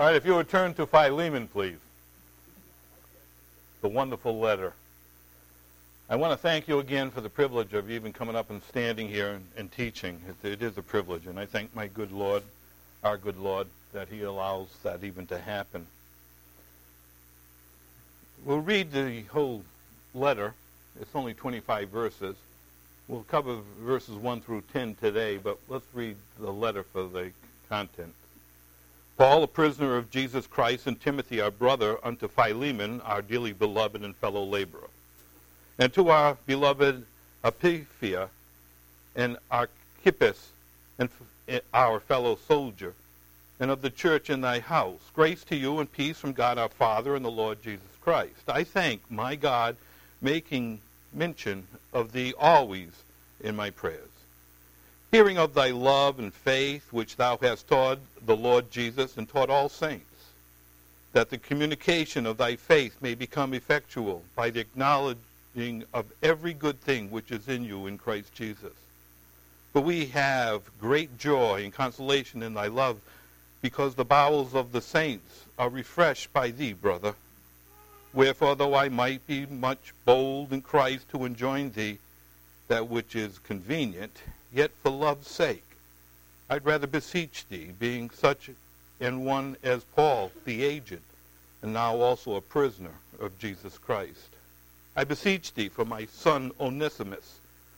All right, if you would turn to Philemon, please. The wonderful letter. I want to thank you again for the privilege of even coming up and standing here and teaching. It is a privilege, and I thank my good Lord, our good Lord, that he allows that even to happen. We'll read the whole letter. It's only 25 verses. We'll cover verses 1 through 10 today, but let's read the letter for the content. Paul, a prisoner of Jesus Christ, and Timothy, our brother, unto Philemon, our dearly beloved and fellow laborer, and to our beloved Apphia and Archippus, and our fellow soldier, and of the church in thy house, grace to you and peace from God our Father and the Lord Jesus Christ. I thank my God, making mention of thee always in my prayers, hearing of thy love and faith which thou hast taught the Lord Jesus and taught all saints, that the communication of thy faith may become effectual by the acknowledging of every good thing which is in you in Christ Jesus. For we have great joy and consolation in thy love, because the bowels of the saints are refreshed by thee, brother. Wherefore, though I might be much bold in Christ to enjoin thee that which is convenient, yet for love's sake I'd rather beseech thee, being such an one as Paul, the agent, and now also a prisoner of Jesus Christ. I beseech thee for my son Onesimus,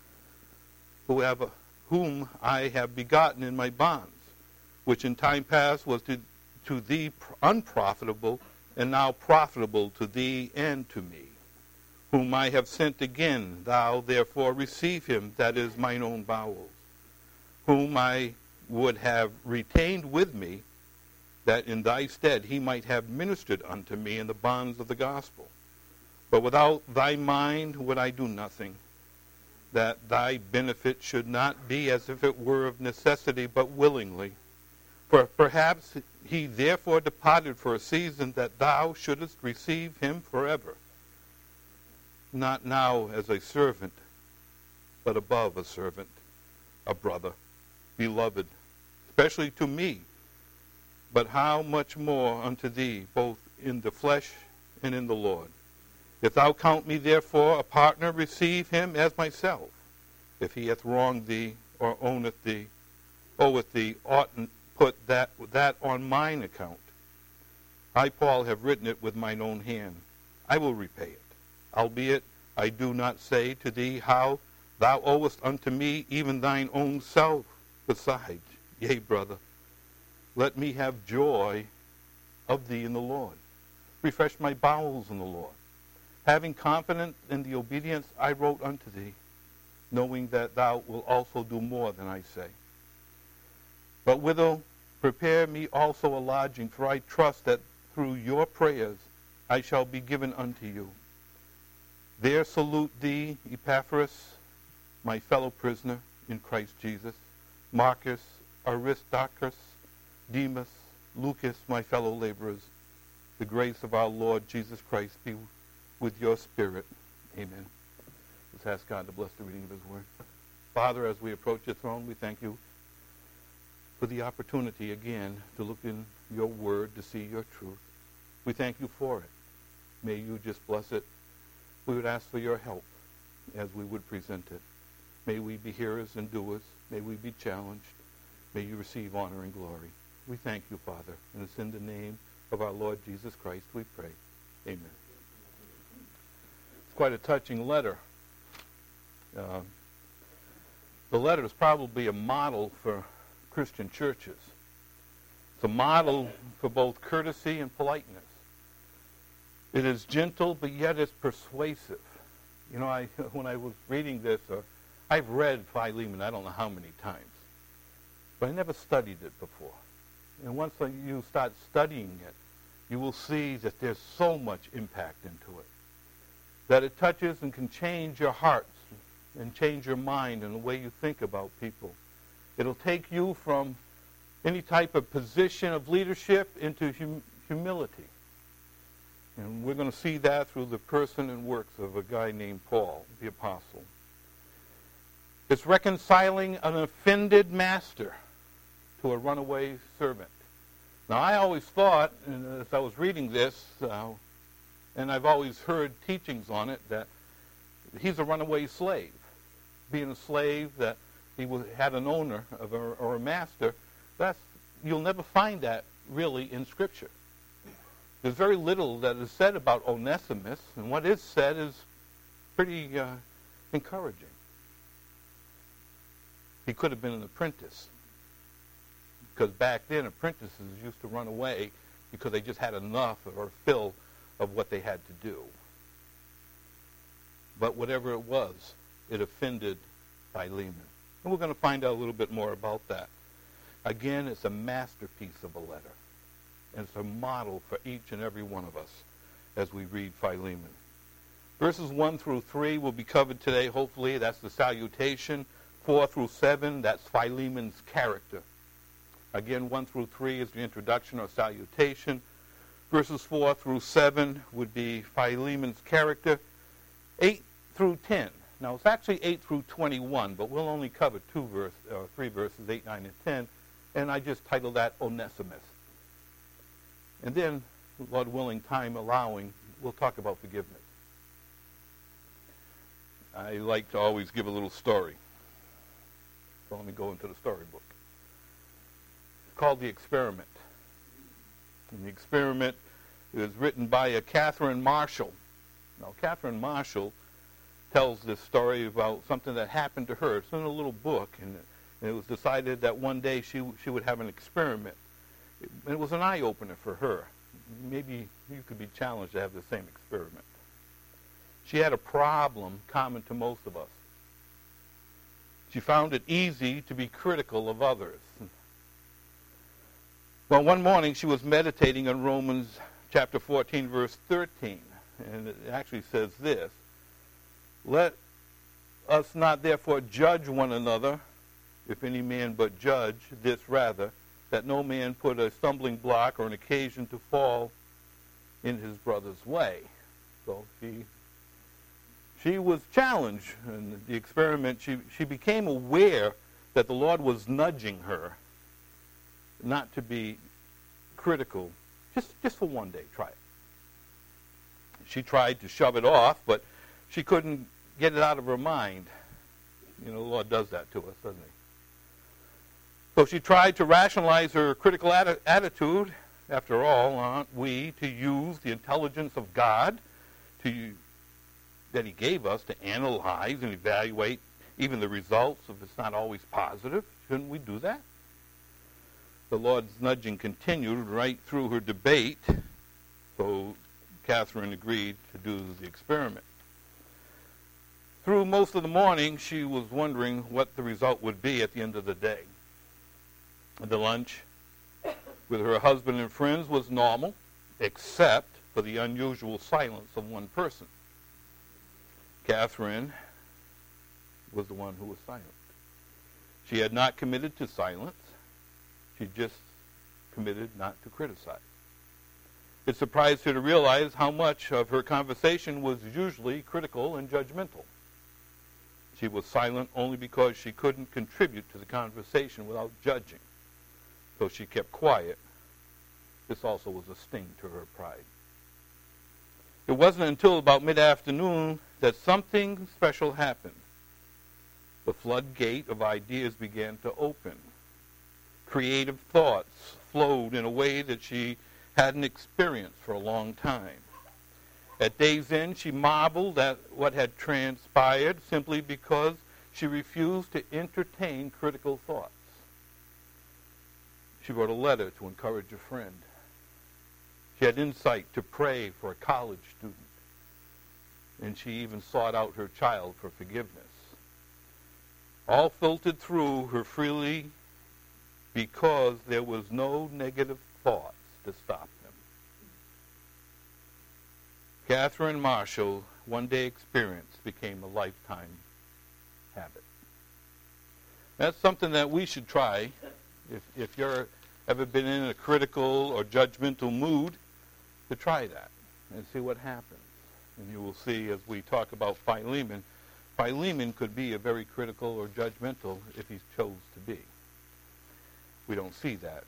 whom I have begotten in my bonds, which in time past was to thee unprofitable, and now profitable to thee and to me, whom I have sent again. Thou therefore receive him, that is mine own bowels, whom I would have retained with me, that in thy stead he might have ministered unto me in the bonds of the gospel. But without thy mind would I do nothing, that thy benefit should not be as if it were of necessity, but willingly. For perhaps he therefore departed for a season, that thou shouldest receive him forever, not now as a servant, but above a servant, a brother, beloved, especially to me, but how much more unto thee, both in the flesh and in the Lord. If thou count me therefore a partner, receive him as myself. If he hath wronged thee, or oweth thee, oughtn't put that on mine account. I, Paul, have written it with mine own hand. I will repay it. Albeit I do not say to thee how thou owest unto me even thine own self besides. Yea, brother, let me have joy of thee in the Lord. Refresh my bowels in the Lord. Having confidence in the obedience I wrote unto thee, knowing that thou wilt also do more than I say. But withal, prepare me also a lodging, for I trust that through your prayers I shall be given unto you. There salute thee, Epaphras, my fellow prisoner in Christ Jesus, Marcus, Aristarchus, Demas, Lucas, my fellow laborers. The grace of our Lord Jesus Christ be with your spirit. Amen. Let's ask God to bless the reading of his word. Father, as we approach your throne, we thank you for the opportunity again to look in your word, to see your truth. We thank you for it. May you just bless it. We would ask for your help as we would present it. May we be hearers and doers. May we be challenged. May you receive honor and glory. We thank you, Father, and it's in the name of our Lord Jesus Christ we pray. Amen. It's quite a touching letter. The letter is probably a model for Christian churches. It's a model for both courtesy and politeness. It is gentle, but yet it's persuasive. You know, when I was reading this, I've read Philemon I don't know how many times, but I never studied it before. And once you start studying it, you will see that there's so much impact into it, that it touches and can change your hearts and change your mind and the way you think about people. It'll take you from any type of position of leadership into humility. And we're going to see that through the person and works of a guy named Paul, the apostle. It's reconciling an offended master to a runaway servant. Now, I always thought, as I was reading this, and I've always heard teachings on it, that he's a runaway slave. Being a slave, that he had an owner or a master, you'll never find that really in Scripture. There's very little that is said about Onesimus, and what is said is pretty encouraging. He could have been an apprentice, because back then apprentices used to run away because they just had enough or fill of what they had to do. But whatever it was, it offended Philemon. And we're going to find out a little bit more about that. Again, it's a masterpiece of a letter. And it's a model for each and every one of us as we read Philemon. Verses 1 through 3 will be covered today, hopefully. That's the salutation. 4 through 7, that's Philemon's character. Again, 1 through 3 is the introduction or salutation. Verses 4 through 7 would be Philemon's character. 8 through 10. Now, it's actually 8 through 21, but we'll only cover 3 verses, 8, 9, and 10. And I just titled that Onesimus. And then, Lord willing, time allowing, we'll talk about forgiveness. I like to always give a little story. So let me go into the storybook. It's called The Experiment. And The Experiment is written by a Catherine Marshall. Now, Catherine Marshall tells this story about something that happened to her. It's in a little book, and it was decided that one day she would have an experiment. It was an eye-opener for her. Maybe you could be challenged to have the same experiment. She had a problem common to most of us. She found it easy to be critical of others. Well, one morning she was meditating on Romans chapter 14, verse 13. And it actually says this: "Let us not therefore judge one another, if any man but judge this rather, that no man put a stumbling block or an occasion to fall in his brother's way." So she was challenged in the experiment. She became aware that the Lord was nudging her not to be critical, just for one day. Try it. She tried to shove it off, but she couldn't get it out of her mind. You know, the Lord does that to us, doesn't he? So she tried to rationalize her critical attitude. After all, aren't we to use the intelligence of God that he gave us to analyze and evaluate even the results if it's not always positive? Shouldn't we do that? The Lord's nudging continued right through her debate, so Catherine agreed to do the experiment. Through most of the morning, she was wondering what the result would be at the end of the day. The lunch with her husband and friends was normal, except for the unusual silence of one person. Catherine was the one who was silent. She had not committed to silence. She just committed not to criticize. It surprised her to realize how much of her conversation was usually critical and judgmental. She was silent only because she couldn't contribute to the conversation without judging. So she kept quiet. This also was a sting to her pride. It wasn't until about mid-afternoon that something special happened. The floodgate of ideas began to open. Creative thoughts flowed in a way that she hadn't experienced for a long time. At day's end, she marveled at what had transpired simply because she refused to entertain critical thoughts. She wrote a letter to encourage a friend. She had insight to pray for a college student. And she even sought out her child for forgiveness. All filtered through her freely because there was no negative thoughts to stop them. Catherine Marshall, one-day experience became a lifetime habit. That's something that we should try. If you're ever been in a critical or judgmental mood, to try that and see what happens. And you will see as we talk about Philemon, Philemon could be a very critical or judgmental if he chose to be. We don't see that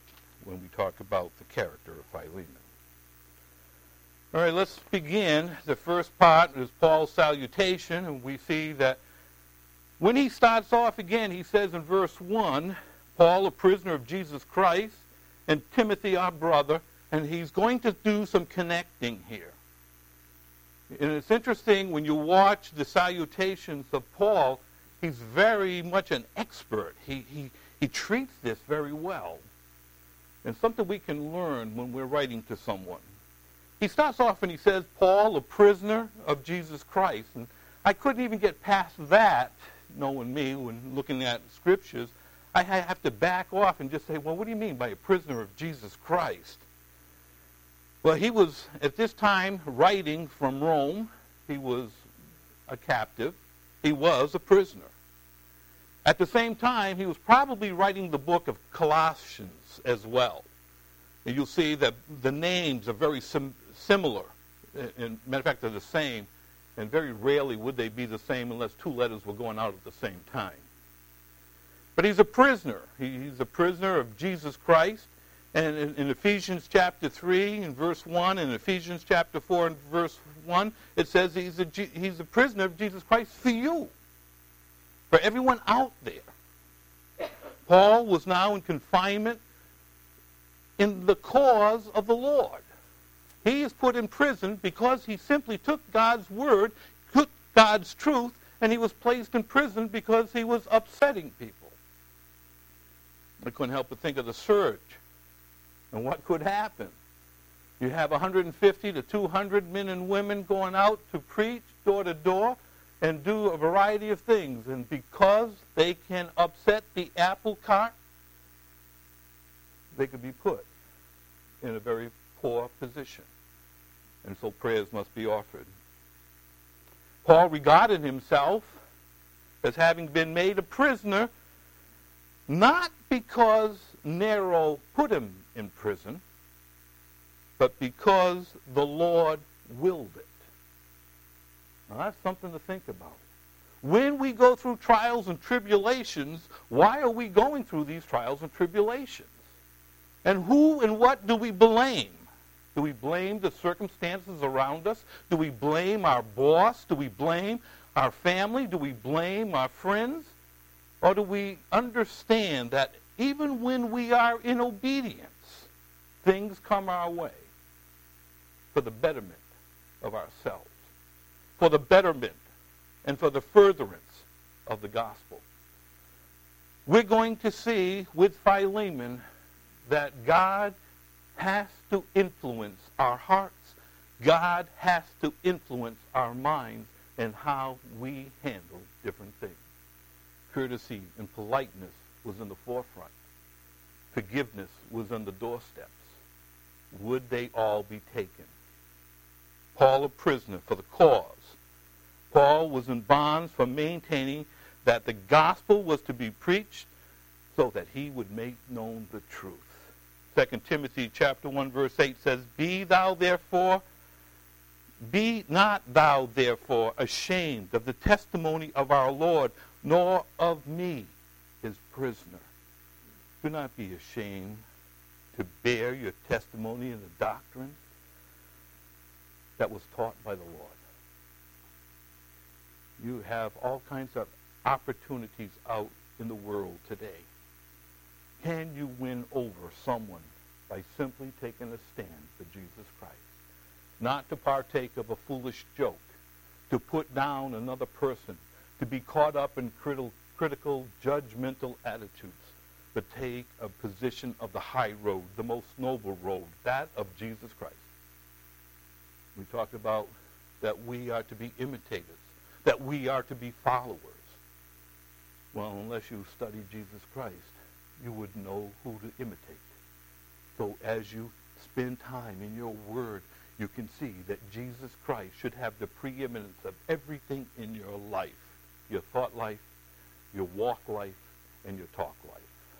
when we talk about the character of Philemon. All right, let's begin. The first part is Paul's salutation, and we see that when he starts off again, he says in verse 1, Paul, a prisoner of Jesus Christ, and Timothy, our brother, and he's going to do some connecting here. And it's interesting when you watch the salutations of Paul, he's very much an expert. He treats this very well. And something we can learn when we're writing to someone. He starts off and he says, Paul, a prisoner of Jesus Christ. And I couldn't even get past that, knowing me, when looking at scriptures. I have to back off and just say, well, what do you mean by a prisoner of Jesus Christ? Well, he was, at this time, writing from Rome. He was a captive. He was a prisoner. At the same time, he was probably writing the book of Colossians as well. And you'll see that the names are very similar. In matter of fact, they're the same. And very rarely would they be the same unless two letters were going out at the same time. But he's a prisoner. He's a prisoner of Jesus Christ. And in Ephesians chapter 3 and verse 1, and Ephesians chapter 4 and verse 1, it says he's a prisoner of Jesus Christ for you, for everyone out there. Paul was now in confinement in the cause of the Lord. He is put in prison because he simply took God's word, took God's truth, and he was placed in prison because he was upsetting people. I couldn't help but think of the surge. And what could happen? You have 150 to 200 men and women going out to preach door to door and do a variety of things. And because they can upset the apple cart, they could be put in a very poor position. And so prayers must be offered. Paul regarded himself as having been made a prisoner, not because Nero put him in prison, but because the Lord willed it. Now that's something to think about. When we go through trials and tribulations, why are we going through these trials and tribulations? And who and what do we blame? Do we blame the circumstances around us? Do we blame our boss? Do we blame our family? Do we blame our friends? Or do we understand that even when we are in obedience, things come our way for the betterment of ourselves, for the betterment and for the furtherance of the gospel? We're going to see with Philemon that God has to influence our hearts. God has to influence our minds and how we handle different things. Courtesy and politeness was in the forefront. Forgiveness was on the doorsteps. Would they all be taken? Paul a prisoner for the cause. Paul was in bonds for maintaining that the gospel was to be preached so that he would make known the truth. 2 Timothy chapter 1 verse 8 says, Be not thou therefore ashamed of the testimony of our Lord, nor of me, his prisoner. Do not be ashamed to bear your testimony in the doctrine that was taught by the Lord. You have all kinds of opportunities out in the world today. Can you win over someone by simply taking a stand for Jesus Christ? Not to partake of a foolish joke, to put down another person, to be caught up in critical, judgmental attitudes, but take a position of the high road, the most noble road, that of Jesus Christ. We talked about that we are to be imitators, that we are to be followers. Well, unless you study Jesus Christ, you wouldn't know who to imitate. So as you spend time in your word, you can see that Jesus Christ should have the preeminence of everything in your life, your thought life, your walk life, and your talk life.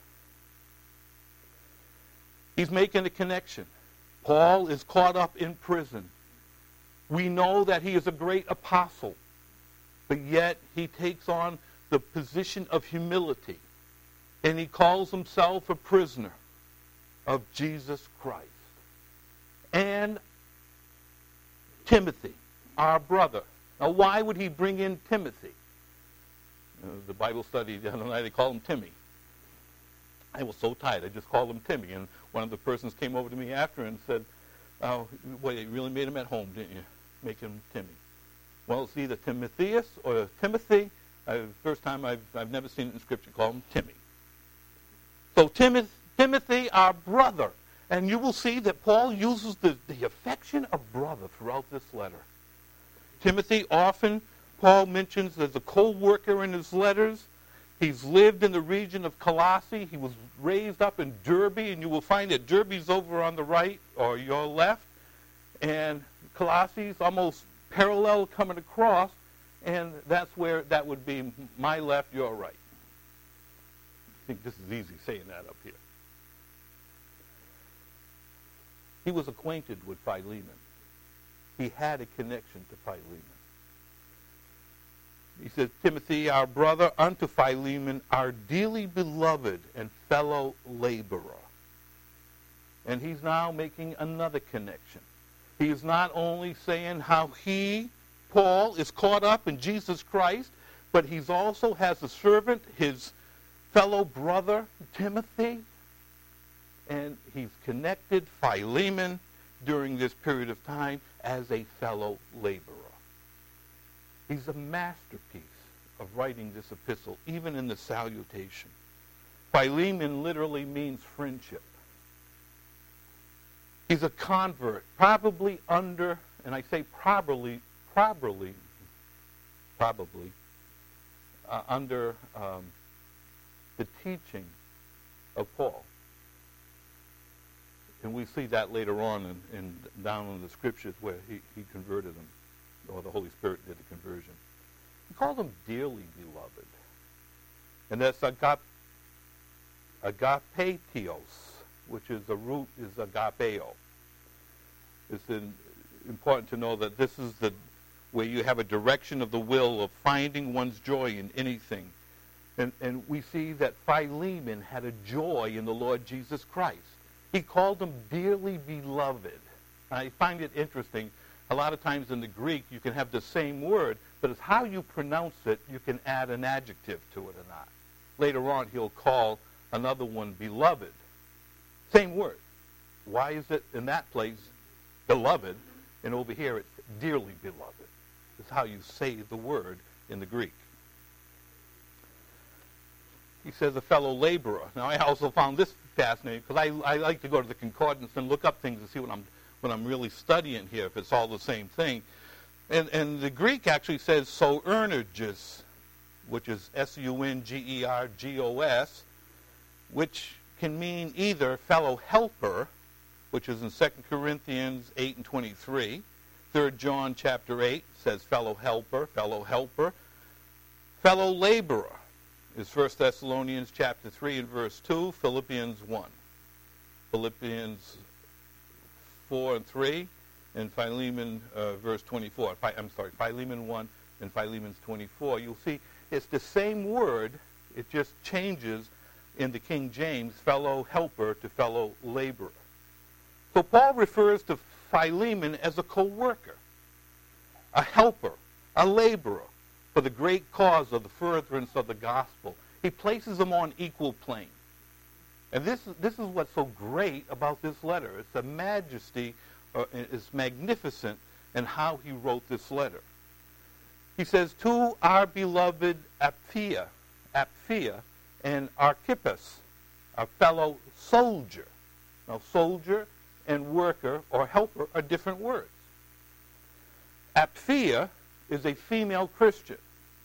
He's making a connection. Paul is caught up in prison. We know that he is a great apostle, but yet he takes on the position of humility, and he calls himself a prisoner. of Jesus Christ. And Timothy, our brother. Now, why would he bring in Timothy? The Bible study the other night, they call him Timmy. I was so tired, I just called him Timmy. And one of the persons came over to me after and said, "Oh, boy, you really made him at home, didn't you? Make him Timmy." Well, it's either Timotheus or Timothy. First time I've never seen it in Scripture, call him Timmy. So Timothy, our brother. And you will see that Paul uses the affection of brother throughout this letter. Timothy often, Paul mentions as a co-worker in his letters. He's lived in the region of Colossae. He was raised up in Derbe, and you will find that Derbe's over on the right or your left. And Colossae is almost parallel coming across, and that's where that would be my left, your right. I think this is easy saying that up here. He was acquainted with Philemon. He had a connection to Philemon. He says, Timothy, our brother, unto Philemon, our dearly beloved and fellow laborer. And he's now making another connection. He is not only saying how he, Paul, is caught up in Jesus Christ, but he's also has a servant, his fellow brother, Timothy, and he's connected Philemon during this period of time as a fellow laborer. He's a masterpiece of writing this epistle, even in the salutation. Philemon literally means friendship. He's a convert, probably under, and I say probably under the teaching of Paul. And we see that later on in down in the Scriptures where he converted them, or the Holy Spirit did the conversion. He called them dearly beloved. And that's agapetios, which is the root is agapeo. It's important to know that this is where you have a direction of the will of finding one's joy in anything. And we see that Philemon had a joy in the Lord Jesus Christ. He called him dearly beloved. I find it interesting. A lot of times in the Greek, you can have the same word, but it's how you pronounce it, you can add an adjective to it or not. Later on, he'll call another one beloved. Same word. Why is it in that place beloved, and over here it's dearly beloved? It's how you say the word in the Greek. He says a fellow laborer. Now, I also found this fascinating because I like to go to the concordance and look up things to see what I'm really studying here, if it's all the same thing. And the Greek actually says soernergos, which is S-U-N-G-E-R-G-O-S, which can mean either fellow helper, which is in 2 Corinthians 8 and 23. 3 John chapter 8 says fellow helper. Fellow laborer is 1 Thessalonians chapter 3 and verse 2, Philippians 1. Philippians 4 and 3, and Philemon verse 24. Philemon 1 and Philemon 24. You'll see it's the same word. It just changes in the King James, fellow helper to fellow laborer. So Paul refers to Philemon as a co-worker, a helper, a laborer for the great cause of the furtherance of the gospel. He places them on equal plane. And this is what's so great about this letter. It's the majesty, it's magnificent in how he wrote this letter. He says, to our beloved Apphia and Archippus, our fellow soldier. Now, soldier and worker or helper are different words. Apphia is a female Christian.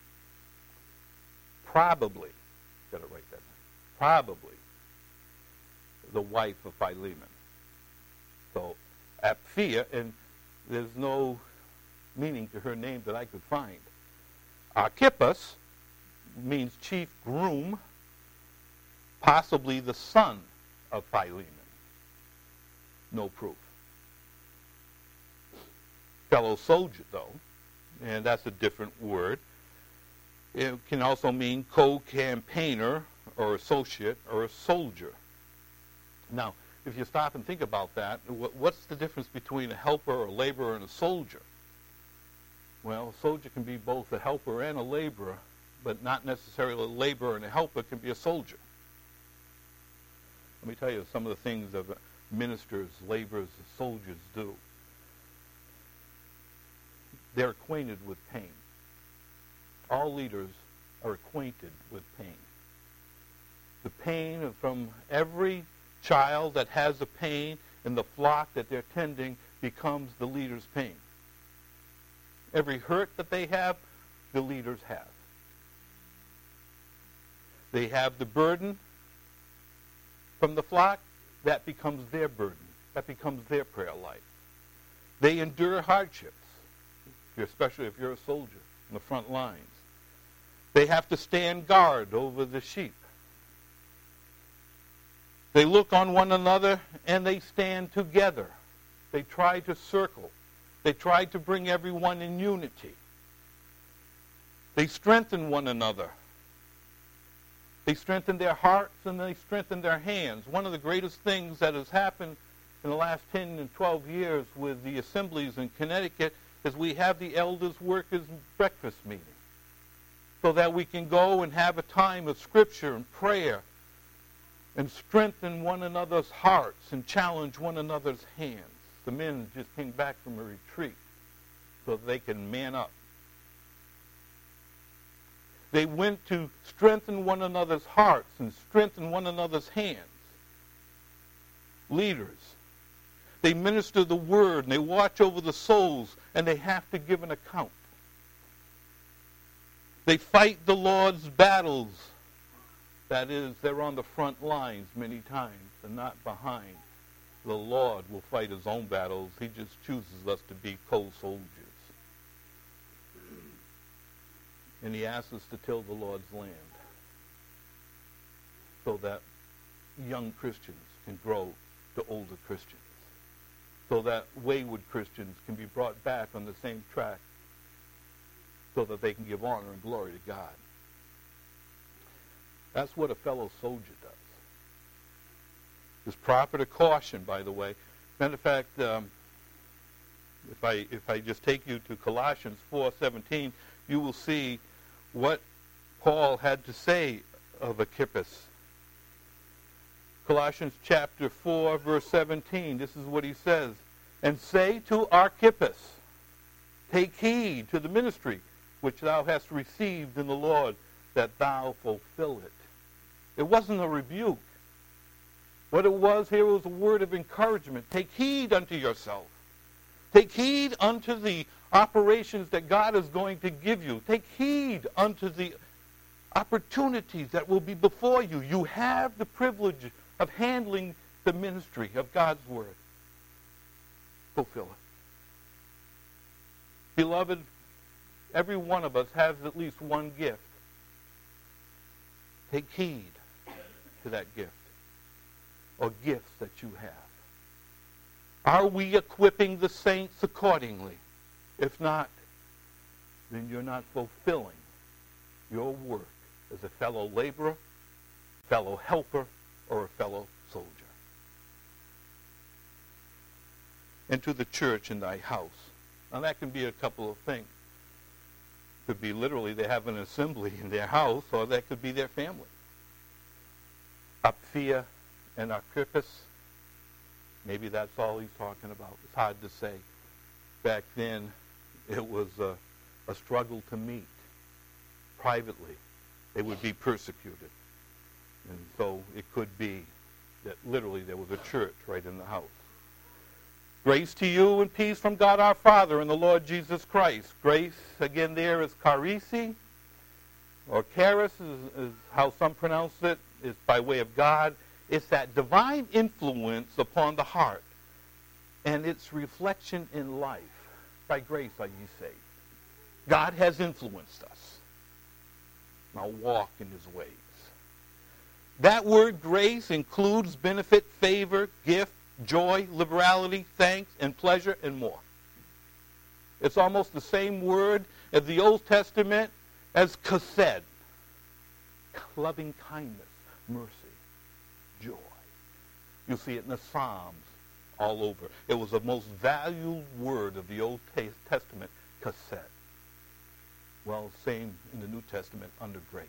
Probably, got to write that down, probably the wife of Philemon. So, Apphia, and there's no meaning to her name that I could find. Archippus means chief groom, possibly the son of Philemon. No proof. Fellow soldier, though, and that's a different word. It can also mean co-campaigner or associate or a soldier. Now, if you stop and think about that, what's the difference between a helper or a laborer and a soldier? Well, a soldier can be both a helper and a laborer, but not necessarily a laborer and a helper can be a soldier. Let me tell you some of the things that ministers, laborers, soldiers do. They're acquainted with pain. All leaders are acquainted with pain. The pain from every child that has a pain in the flock that they're tending becomes the leader's pain. Every hurt that they have, the leaders have. They have the burden from the flock, that becomes their burden. That becomes their prayer life. They endure hardships, especially if you're a soldier in the front lines. They have to stand guard over the sheep. They look on one another and they stand together. They try to circle. They try to bring everyone in unity. They strengthen one another. They strengthen their hearts and they strengthen their hands. One of the greatest things that has happened in the last 10 and 12 years with the assemblies in Connecticut is we have the elders workers breakfast meeting so that we can go and have a time of scripture and prayer and strengthen one another's hearts and challenge one another's hands. The men just came back from a retreat so that they can man up. They went to strengthen one another's hearts and strengthen one another's hands. Leaders. They minister the word and they watch over the souls and they have to give an account. They fight the Lord's battles. That is, they're on the front lines many times and not behind. The Lord will fight his own battles. He just chooses us to be co-soldiers. And he asks us to till the Lord's land so that young Christians can grow to older Christians, so that wayward Christians can be brought back on the same track so that they can give honor and glory to God. That's what a fellow soldier does. It's proper to caution, by the way. Matter of fact, if I just take you to Colossians 4:17, you will see what Paul had to say of Archippus. Colossians chapter 4, verse 17, this is what he says. And say to Archippus, take heed to the ministry which thou hast received in the Lord, that thou fulfill it. It wasn't a rebuke. What it was here was a word of encouragement. Take heed unto yourself. Take heed unto the operations that God is going to give you. Take heed unto the opportunities that will be before you. You have the privilege of handling the ministry of God's word. Fulfill it. Beloved, every one of us has at least one gift. Take heed to that gift or gifts that you have. Are we equipping the saints accordingly? If not, then you're not fulfilling your work as a fellow laborer, fellow helper, or a fellow soldier. Into the church in thy house. Now that can be a couple of things. It could be literally they have an assembly in their house, or that could be their family. Apphia and Archippus, maybe that's all he's talking about. It's hard to say. Back then, it was a struggle to meet privately. They would be persecuted. And so it could be that literally there was a church right in the house. Grace to you and peace from God our Father and the Lord Jesus Christ. Grace, again, there is charisi, or charis is how some pronounce it. It's by way of God. It's that divine influence upon the heart and its reflection in life. By grace are ye saved. God has influenced us. Now walk in his ways. That word grace includes benefit, favor, gift, joy, liberality, thanks, and pleasure, and more. It's almost the same word as the Old Testament as chesed. Loving kindness, mercy, joy. You'll see it in the Psalms all over. It was the most valued word of the Old Testament, cassette. Well, same in the New Testament under grace.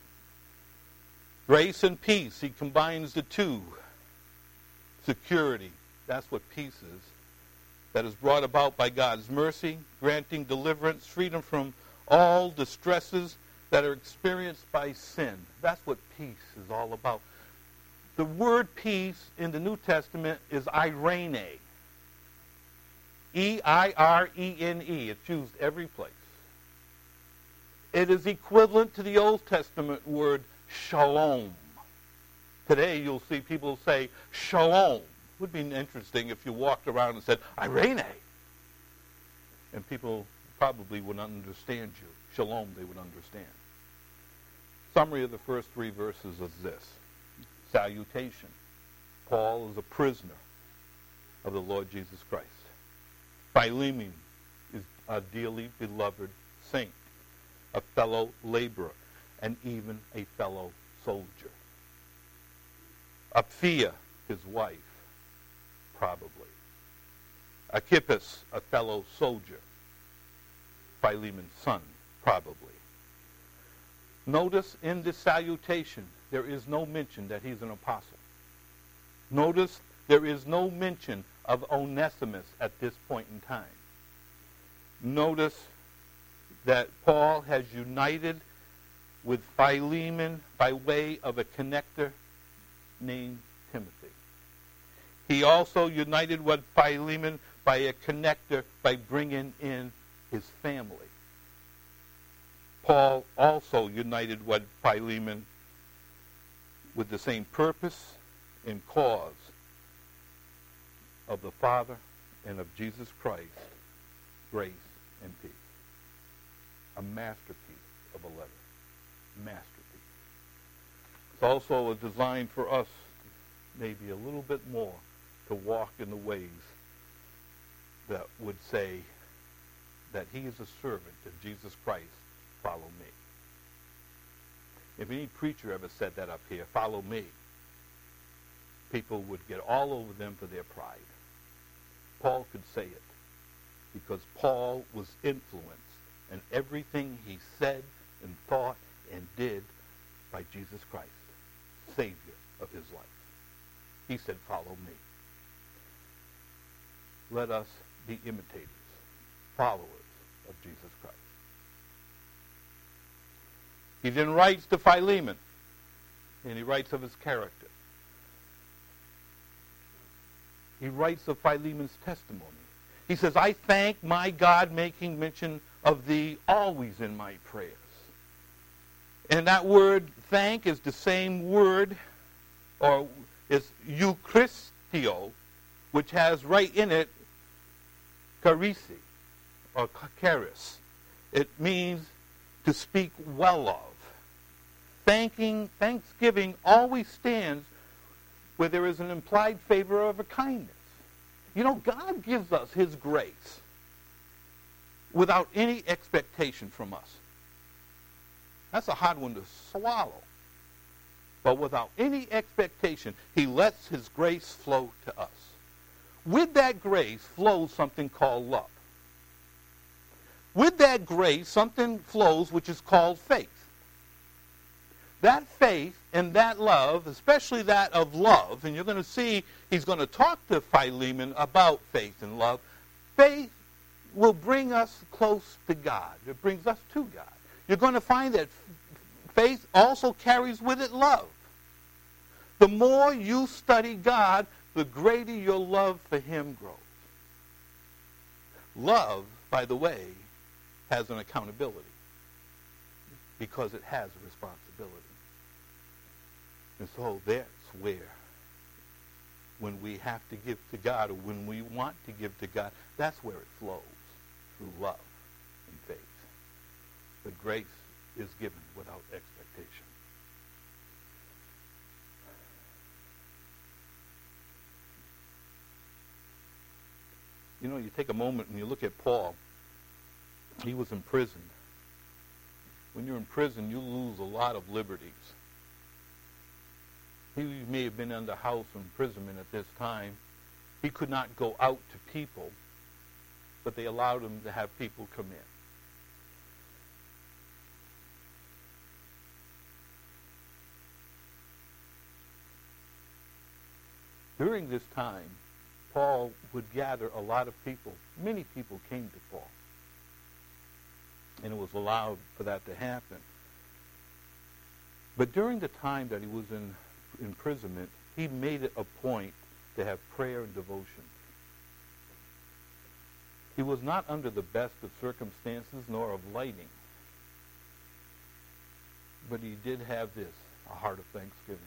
Grace and peace, he combines the two. Security, that's what peace is. That is brought about by God's mercy, granting deliverance, freedom from all distresses that are experienced by sin. That's what peace is all about. The word peace in the New Testament is eirene. E-I-R-E-N-E. It's used every place. It is equivalent to the Old Testament word shalom. Today you'll see people say shalom. It would be interesting if you walked around and said eirene. And people probably would understand you. Shalom, they would understand. Summary of the first three verses is this. Salutation. Paul is a prisoner of the Lord Jesus Christ. Philemon is a dearly beloved saint, a fellow laborer, and even a fellow soldier. Apphia, his wife, probably. Archippus, a fellow soldier. Philemon's son, probably. Notice in this salutation, there is no mention that he's an apostle. Notice there is no mention of Onesimus at this point in time. Notice that Paul has united with Philemon by way of a connector named Timothy. He also united with Philemon by a connector by bringing in his family. Paul also united with Philemon with the same purpose and cause of the Father and of Jesus Christ, grace and peace. A masterpiece of a letter. Masterpiece. It's also a design for us, maybe a little bit more, to walk in the ways that would say that he is a servant of Jesus Christ, follow me. If any preacher ever said that up here, follow me, people would get all over them for their pride. Paul could say it because Paul was influenced in everything he said and thought and did by Jesus Christ, Savior of his life. He said, follow me. Let us be imitators, followers of Jesus Christ. He then writes to Philemon, and he writes of his character. He writes of Philemon's testimony. He says, I thank my God, making mention of thee always in my prayers. And that word thank is the same word, or is Eucharistio, which has right in it charisi, or charis. It means to speak well of. Thanksgiving always stands where there is an implied favor of a kindness. You know, God gives us his grace without any expectation from us. That's a hard one to swallow. But without any expectation, he lets his grace flow to us. With that grace flows something called love. With that grace, something flows which is called faith. That faith and that love, especially that of love, and you're going to see he's going to talk to Philemon about faith and love. Faith will bring us close to God. It brings us to God. You're going to find that faith also carries with it love. The more you study God, the greater your love for him grows. Love, by the way, has an accountability because it has a responsibility. And so that's where, when we have to give to God, or when we want to give to God, that's where it flows, through love and faith. The grace is given without expectation. You know, you take a moment and you look at Paul. He was imprisoned. When you're in prison, you lose a lot of liberties. He may have been under house imprisonment at this time. He could not go out to people, but they allowed him to have people come in. During this time, Paul would gather a lot of people. Many people came to Paul. And it was allowed for that to happen. But during the time that he was in imprisonment, he made it a point to have prayer and devotion. He was not under the best of circumstances nor of lighting. But he did have this, a heart of thanksgiving.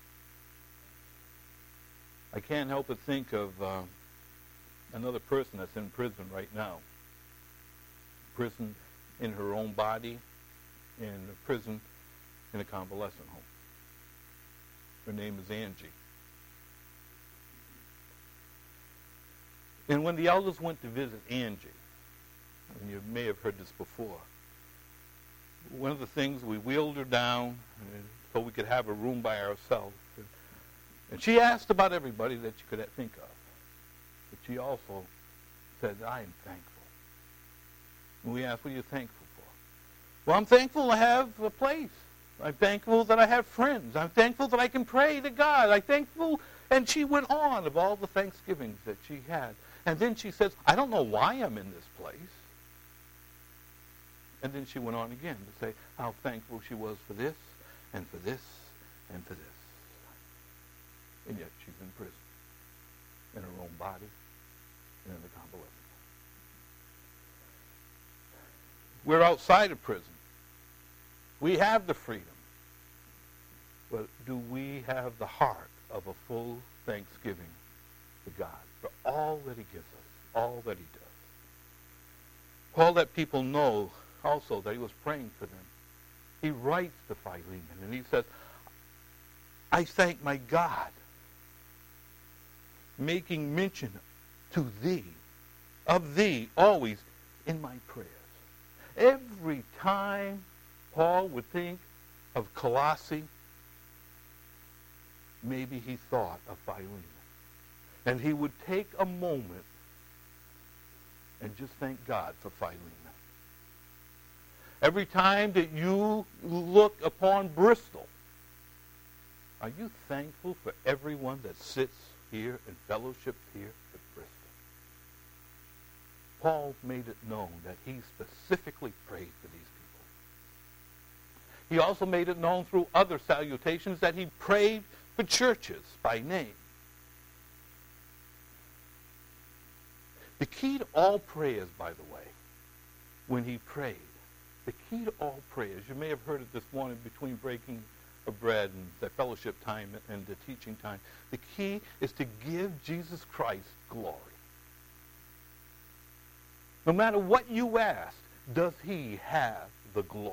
I can't help but think of another person that's in prison right now. Prison in her own body, in a prison in a convalescent home. Her name is Angie. And when the elders went to visit Angie, and you may have heard this before, one of the things, we wheeled her down so we could have a room by ourselves. And she asked about everybody that you could think of. But she also said, I am thankful. And we asked, what are you thankful for? Well, I'm thankful to have a place. I'm thankful that I have friends. I'm thankful that I can pray to God. I'm thankful. And she went on of all the thanksgivings that she had. And then she says, I don't know why I'm in this place. And then she went on again to say how thankful she was for this, and for this, and for this. And yet she's in prison, in her own body, and in the convalescent. We're outside of prison. We have the freedom. But do we have the heart of a full thanksgiving to God for all that he gives us, all that he does? Paul let people know also that he was praying for them. He writes to Philemon, and he says, I thank my God, making mention to thee, of thee, always in my prayers. Every time Paul would think of Colossae, maybe he thought of Philemon. And he would take a moment and just thank God for Philemon. Every time that you look upon Bristol, are you thankful for everyone that sits here and fellowships here at Bristol? Paul made it known that he specifically prayed for these people. He also made it known through other salutations that he prayed for churches by name. The key to all prayers, by the way, when he prayed, the key to all prayers, you may have heard it this morning between breaking of bread and the fellowship time and the teaching time, the key is to give Jesus Christ glory. No matter what you ask, does he have the glory?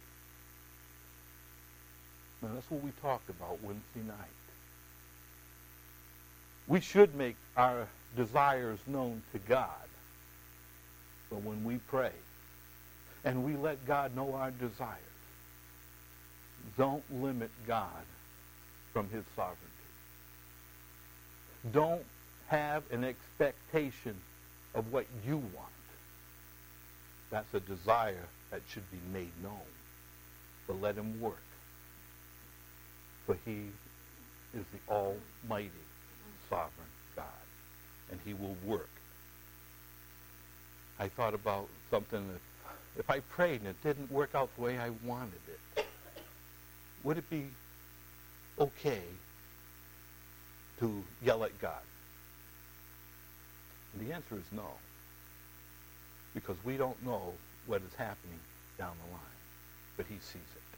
Now, that's what we talked about Wednesday night. We should make our desires known to God. But when we pray and we let God know our desires, don't limit God from his sovereignty. Don't have an expectation of what you want. That's a desire that should be made known. But let him work. For he is the almighty, sovereign God. And he will work. I thought about something that if I prayed and it didn't work out the way I wanted it, would it be okay to yell at God? And the answer is no. Because we don't know what is happening down the line. But he sees it.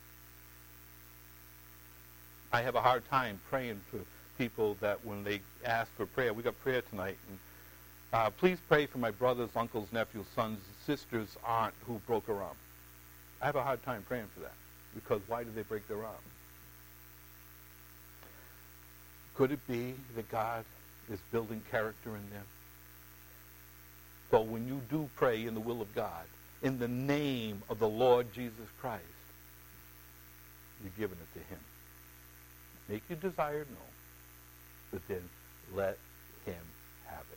I have a hard time praying for people that when they ask for prayer, we got prayer tonight, and please pray for my brothers, uncles, nephews, sons, sisters, aunt who broke her arm. I have a hard time praying for that, because why did they break their arm? Could it be that God is building character in them? So when you do pray in the will of God, in the name of the Lord Jesus Christ, you're giving it to him. Make your desire known, but then let him have it.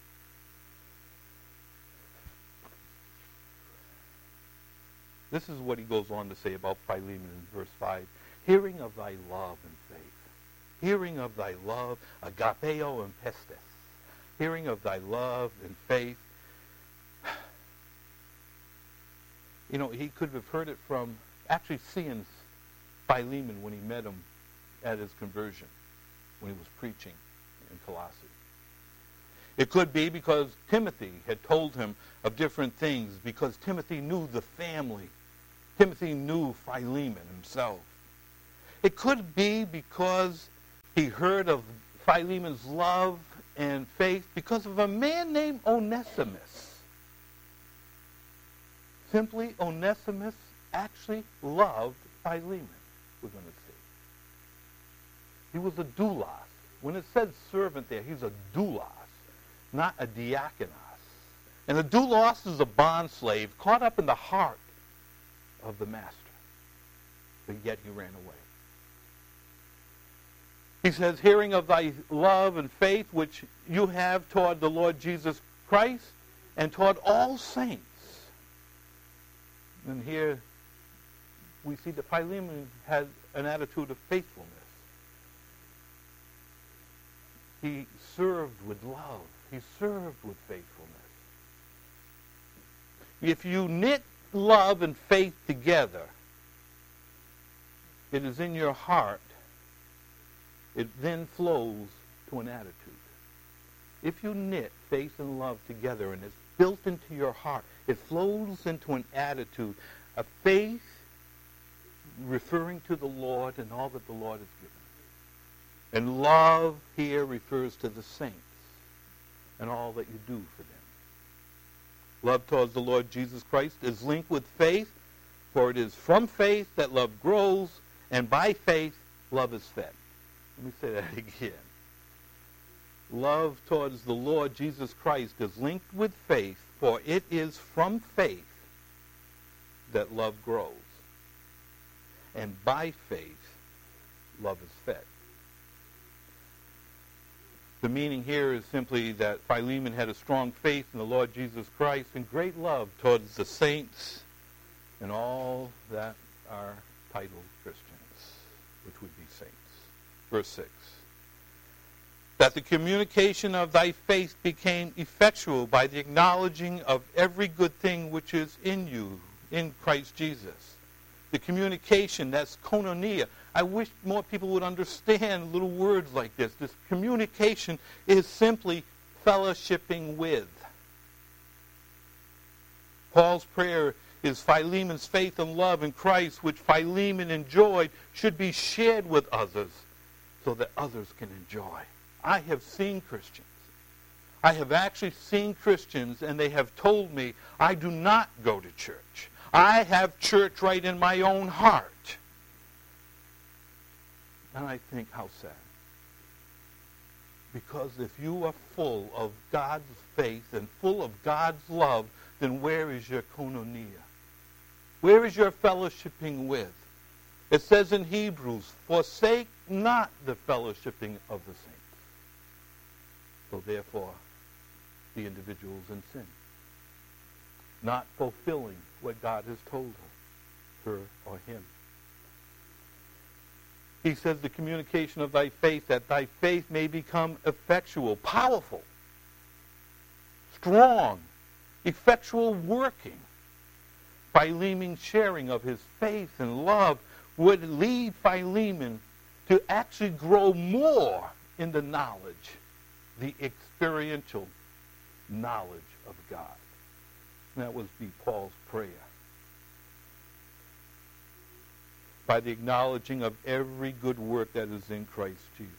This is what he goes on to say about Philemon in verse 5. Hearing of thy love and faith. Hearing of thy love, agapeo and pistis. Hearing of thy love and faith. You know, he could have heard it from actually seeing Philemon when he met him at his conversion, when he was preaching in Colossae. It could be because Timothy had told him of different things, because Timothy knew the family. Timothy knew Philemon himself. It could be because he heard of Philemon's love and faith because of a man named Onesimus. Simply, Onesimus actually loved Philemon, we're going to see. He was a doulos. When it says servant there, he's a doulos, not a diakonos. And a doulos is a bond slave caught up in the heart of the master, but yet he ran away. He says, hearing of thy love and faith which you have toward the Lord Jesus Christ and toward all saints. And here we see that Philemon had an attitude of faithfulness. He served with love. He served with faithfulness. If you knit love and faith together, it is in your heart. It then flows to an attitude. If you knit faith and love together and it's built into your heart, it flows into an attitude, a faith referring to the Lord and all that the Lord has given. And love here refers to the saints and all that you do for them. Love towards the Lord Jesus Christ is linked with faith, for it is from faith that love grows, and by faith love is fed. Let me say that again. Love towards the Lord Jesus Christ is linked with faith, for it is from faith that love grows. And by faith, love is fed. The meaning here is simply that Philemon had a strong faith in the Lord Jesus Christ and great love towards the saints and all that are titled Christians, which would be saints. Verse 6. That the communication of thy faith became effectual by the acknowledging of every good thing which is in you, in Christ Jesus. The communication, that's koinonia. I wish more people would understand little words like this. This communication is simply fellowshipping with. Paul's prayer is Philemon's faith and love in Christ, which Philemon enjoyed, should be shared with others so that others can enjoy. I have seen Christians. I have actually seen Christians, and they have told me, I do not go to church. I have church right in my own heart. And I think, how sad. Because if you are full of God's faith and full of God's love, then where is your koinonia? Where is your fellowshipping with? It says in Hebrews, forsake not the fellowshipping of the saints. So therefore, the individual is in sin. Not fulfilling what God has told her or him. He says the communication of thy faith, that thy faith may become effectual, powerful, strong, effectual working. Philemon's sharing of his faith and love would lead Philemon to actually grow more in the knowledge, the experiential knowledge of God. And that was Paul's prayer. By the acknowledging of every good work that is in Christ Jesus.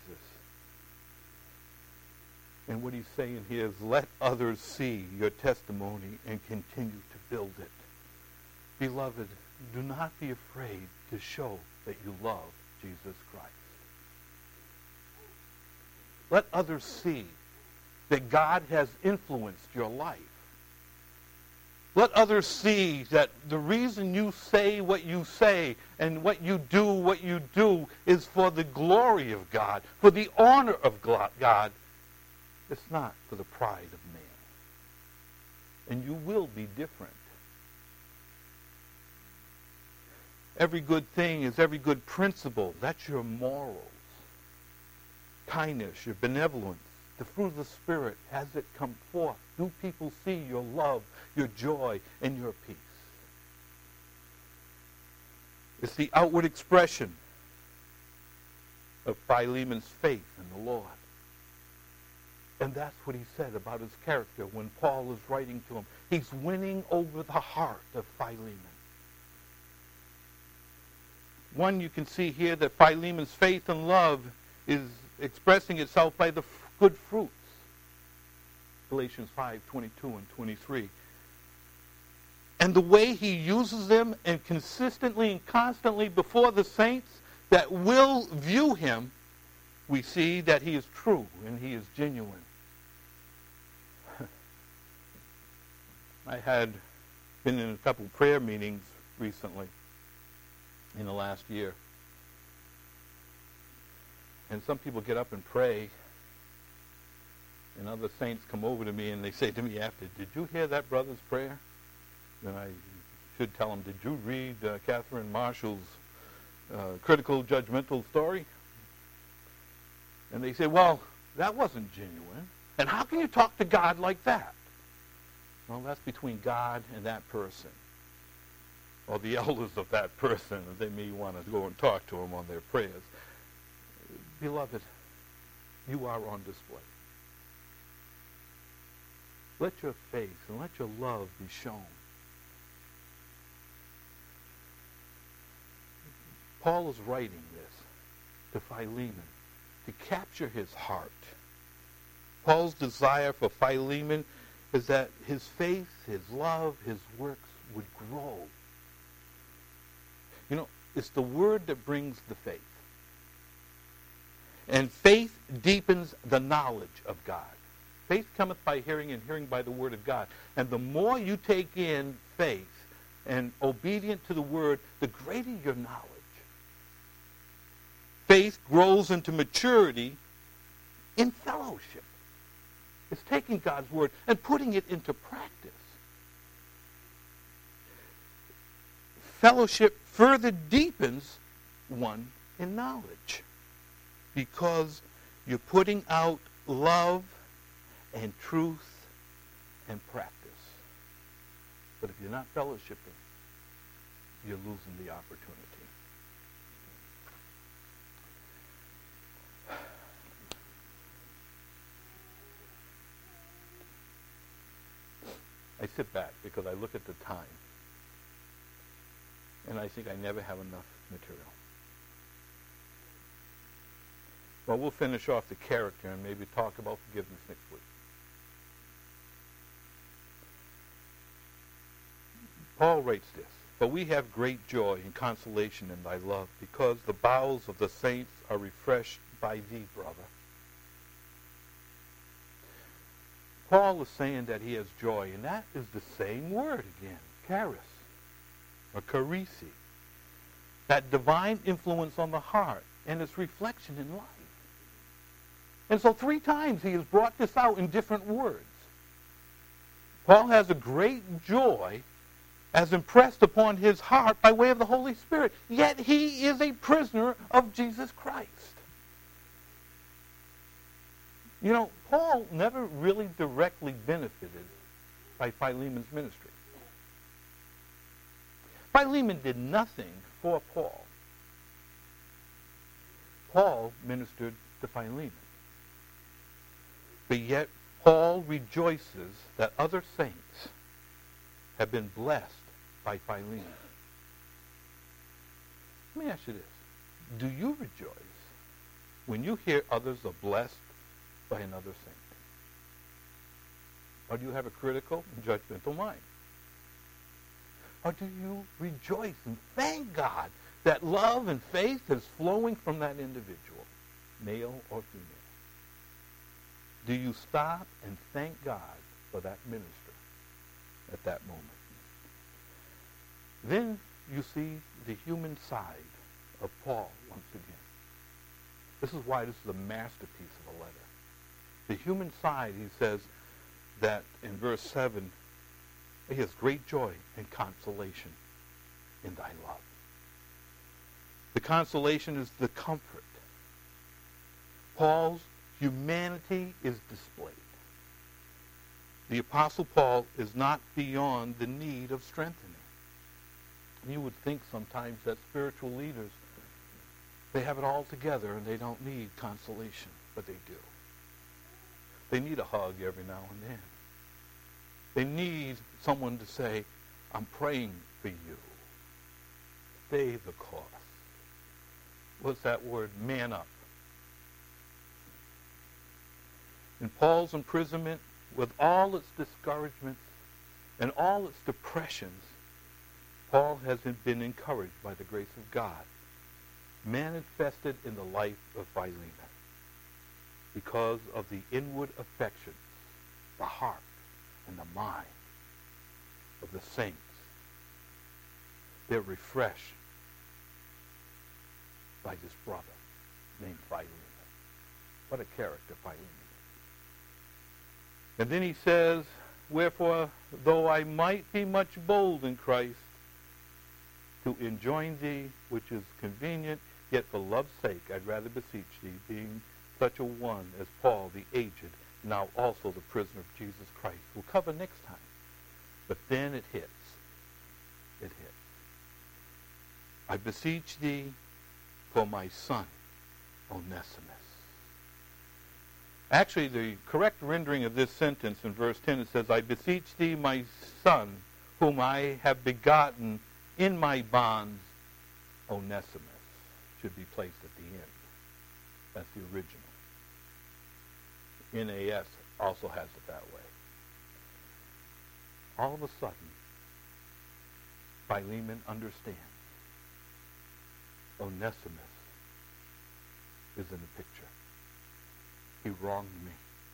And what he's saying here is, let others see your testimony and continue to build it. Beloved, do not be afraid to show that you love Jesus Christ. Let others see that God has influenced your life. Let others see that the reason you say what you say and what you do is for the glory of God, for the honor of God. It's not for the pride of man. And you will be different. Every good thing is every good principle. That's your morals. Kindness, your benevolence, the fruit of the Spirit, has it come forth? Do people see your love, your joy, and your peace? It's the outward expression of Philemon's faith in the Lord. And that's what he said about his character when Paul is writing to him. He's winning over the heart of Philemon. One, you can see here that Philemon's faith and love is expressing itself by the good fruits. Galatians 5:22 and 23. And the way he uses them and consistently and constantly before the saints that will view him, we see that he is true and he is genuine. I had been in a couple of prayer meetings recently in the last year. And some people get up and pray, and other saints come over to me and they say to me after, "Did you hear that brother's prayer?" Then I should tell them, "Did you read Catherine Marshall's critical judgmental story?" And they say, "Well, that wasn't genuine. And how can you talk to God like that?" Well, that's between God and that person, or the elders of that person. They may want to go and talk to him on their prayers. Beloved, you are on display. Let your faith and let your love be shown. Paul is writing this to Philemon to capture his heart. Paul's desire for Philemon is that his faith, his love, his works would grow. You know, it's the word that brings the faith. And faith deepens the knowledge of God. Faith cometh by hearing, and hearing by the word of God. And the more you take in faith and obedient to the word, the greater your knowledge. Faith grows into maturity in fellowship. It's taking God's word and putting it into practice. Fellowship further deepens one in knowledge because you're putting out love and truth and practice. But if you're not fellowshipping, you're losing the opportunity. I sit back because I look at the time and I think I never have enough material. Well, we'll finish off the character and maybe talk about forgiveness next week. Paul writes this, "But we have great joy and consolation in thy love, because the bowels of the saints are refreshed by thee, brother." Paul is saying that he has joy, and that is the same word again, charis, or charisi, that divine influence on the heart and its reflection in life. And so 3 times he has brought this out in different words. Paul has a great joy as impressed upon his heart by way of the Holy Spirit, yet he is a prisoner of Jesus Christ. You know, Paul never really directly benefited by Philemon's ministry. Philemon did nothing for Paul. Paul ministered to Philemon. But yet, Paul rejoices that other saints have been blessed by Philemon. Let me ask you this. Do you rejoice when you hear others are blessed by another saint? Or do you have a critical and judgmental mind? Or do you rejoice and thank God that love and faith is flowing from that individual, male or female? Do you stop and thank God for that minister at that moment. Then you see the human side of Paul once again. This is why this is a masterpiece of a letter. The human side, he says that in verse 7, he has great joy and consolation in thy love. The consolation is the comfort. Paul's humanity is displayed. The Apostle Paul is not beyond the need of strengthening. You would think sometimes that spiritual leaders, they have it all together and they don't need consolation, but they do. They need a hug every now and then. They need someone to say, I'm praying for you. Stay the course. What's that word? Man up. In Paul's imprisonment, with all its discouragements and all its depressions, Paul has been encouraged by the grace of God, manifested in the life of Philemon, because of the inward affections, the heart, and the mind of the saints. They're refreshed by this brother named Philemon. What a character Philemon is. And then he says, wherefore, though I might be much bold in Christ, to enjoin thee, which is convenient, yet for love's sake I'd rather beseech thee, being such a one as Paul the aged, now also the prisoner of Jesus Christ. We'll cover next time. But then it hits. It hits. I beseech thee for my son, Onesimus. Actually, the correct rendering of this sentence in verse 10, it says, I beseech thee, my son, whom I have begotten in my bonds, Onesimus, should be placed at the end. That's the original. NAS also has it that way. All of a sudden, Philemon understands. Onesimus is in the picture. He wronged me.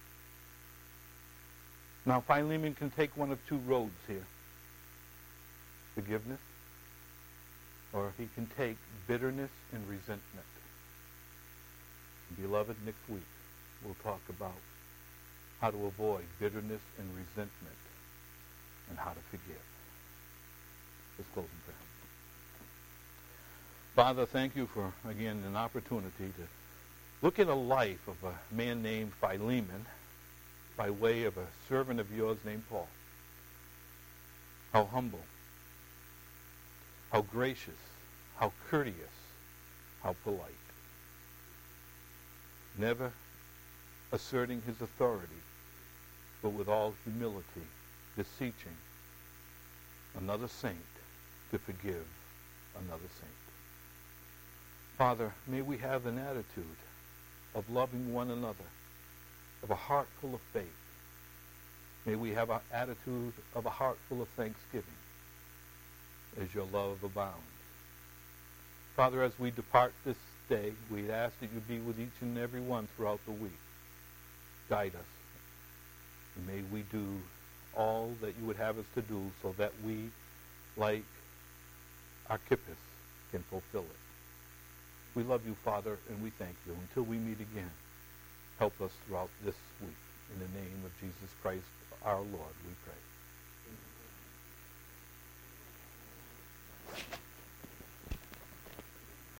Now, Philemon can take one of two roads here. Forgiveness, or he can take bitterness and resentment. Beloved, next week we'll talk about how to avoid bitterness and resentment and how to forgive. Let's close in prayer. Father, thank you for, again, an opportunity to look at a life of a man named Philemon by way of a servant of yours named Paul. How humble, how gracious, how courteous, how polite. Never asserting his authority, but with all humility, beseeching another saint to forgive another saint. Father, may we have an attitude of loving one another, of a heart full of faith. May we have an attitude of a heart full of thanksgiving as your love abounds. Father, as we depart this day, we ask that you be with each and every one throughout the week. Guide us. And may we do all that you would have us to do so that we, like Archippus, can fulfill it. We love you, Father, and we thank you. Until we meet again, help us throughout this week. In the name of Jesus Christ, our Lord, we pray.